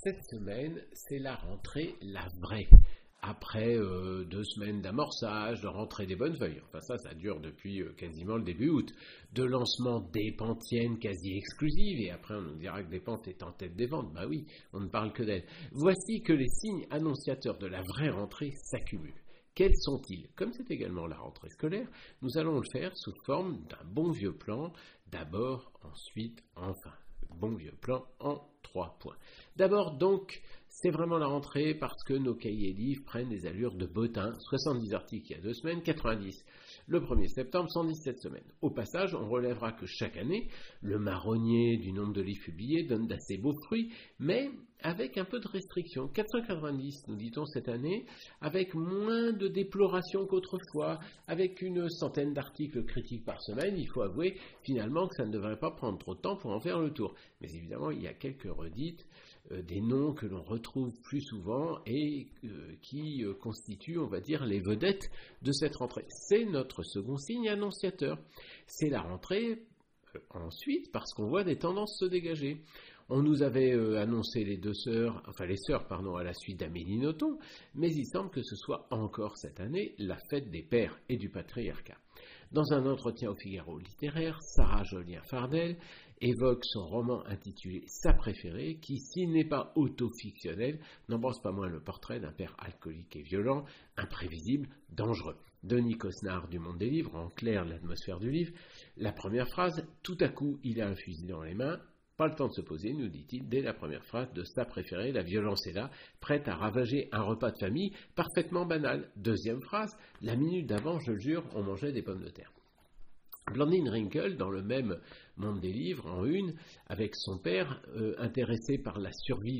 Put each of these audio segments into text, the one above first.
Cette semaine, c'est la rentrée, la vraie. Après 2 semaines d'amorçage, de rentrée des bonnes feuilles. Enfin ça dure depuis quasiment le début août. De lancement des Panthiennes quasi exclusives. Et après on nous dira que Despentes est en tête des ventes. Bah oui, on ne parle que d'elle. Voici que les signes annonciateurs de la vraie rentrée s'accumulent. Quels sont-ils? Comme c'est également la rentrée scolaire, nous allons le faire sous forme d'un bon vieux plan. D'abord, ensuite, enfin. Bon vieux plan en 3 points. D'abord donc, c'est vraiment la rentrée parce que nos cahiers livres prennent des allures de bottin. 70 articles il y a 2 semaines, 90 le 1er septembre, 110 cette semaine. Au passage, on relèvera que chaque année, le marronnier du nombre de livres publiés donne d'assez beaux fruits, mais avec un peu de restriction. 490, nous dit-on cette année, avec moins de déploration qu'autrefois, avec une centaine d'articles critiques par semaine. Il faut avouer finalement que ça ne devrait pas prendre trop de temps pour en faire le tour. Mais évidemment, il y a quelques redites, des noms que l'on retrouve plus souvent et qui constituent, on va dire, les vedettes de cette rentrée. C'est notre second signe annonciateur. C'est la rentrée ensuite parce qu'on voit des tendances se dégager. On nous avait annoncé les sœurs à la suite d'Amélie Nothomb, mais il semble que ce soit encore cette année la fête des pères et du patriarcat. Dans un entretien au Figaro littéraire, Sarah Jolien-Fardel évoque son roman intitulé Sa préférée, qui, s'il n'est pas auto-fictionnel, n'embrasse pas moins le portrait d'un père alcoolique et violent, imprévisible, dangereux. Denis Cosnard du Monde des Livres, en clair l'atmosphère du livre. La première phrase, tout à coup il a un fusil dans les mains. Pas le temps de se poser, nous dit-il, dès la première phrase de Sa préférée, la violence est là, prête à ravager un repas de famille parfaitement banal. Deuxième phrase, la minute d'avant, je le jure, on mangeait des pommes de terre. Blandine Rinkel, dans le même Monde des Livres, en une, avec son père, plus intéressé par la survie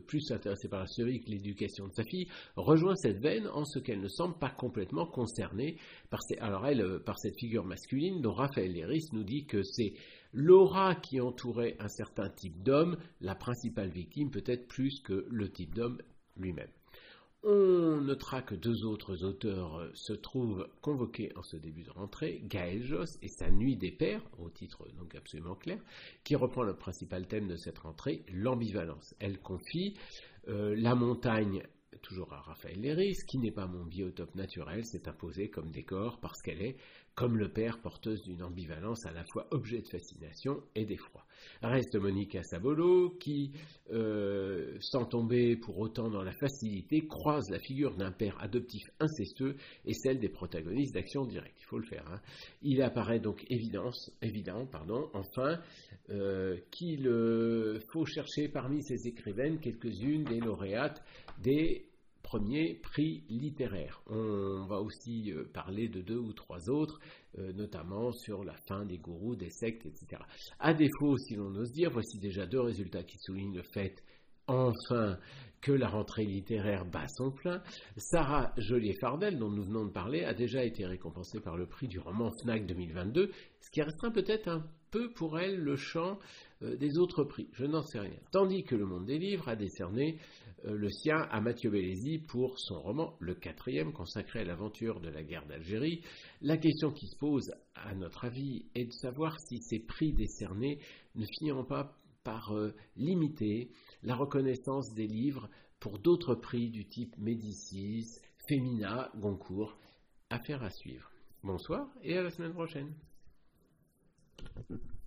que l'éducation de sa fille, rejoint cette veine en ce qu'elle ne semble pas complètement concernée par cette figure masculine dont Raphaël Léris nous dit que c'est l'aura qui entourait un certain type d'homme, la principale victime peut-être plus que le type d'homme lui-même. On notera que 2 autres auteurs se trouvent convoqués en ce début de rentrée, Gaël Josse et Sa nuit des pères, au titre donc absolument clair, qui reprend le principal thème de cette rentrée, l'ambivalence. Elle confie la montagne, toujours à Raphaël Léris, qui n'est pas mon biotope naturel, s'est imposée comme décor parce qu'elle est, comme le père, porteuse d'une ambivalence à la fois objet de fascination et d'effroi. Reste Monica Sabolo, qui, sans tomber pour autant dans la facilité, croise la figure d'un père adoptif incestueux et celle des protagonistes d'Action Directe. Il faut le faire. Il apparaît donc évident, enfin, qu'il faut chercher parmi ces écrivaines quelques-unes des lauréates des premier prix littéraire. On va aussi parler de 2 ou 3 autres, notamment sur la fin des gourous, des sectes, etc. À défaut, si l'on ose dire, voici déjà 2 résultats qui soulignent le fait, enfin, que la rentrée littéraire bat son plein. Sarah Jolien-Fardel, dont nous venons de parler, a déjà été récompensée par le prix du roman Fnac 2022, ce qui restreint peut-être un peu pour elle le champ des autres prix, je n'en sais rien. Tandis que le Monde des Livres a décerné le sien à Mathieu Bellesi pour son roman, le 4e, consacré à l'aventure de la guerre d'Algérie. La question qui se pose, à notre avis, est de savoir si ces prix décernés ne finiront pas par limiter la reconnaissance des livres pour d'autres prix du type Médicis, Femina, Goncourt. Affaire à suivre. Bonsoir et à la semaine prochaine.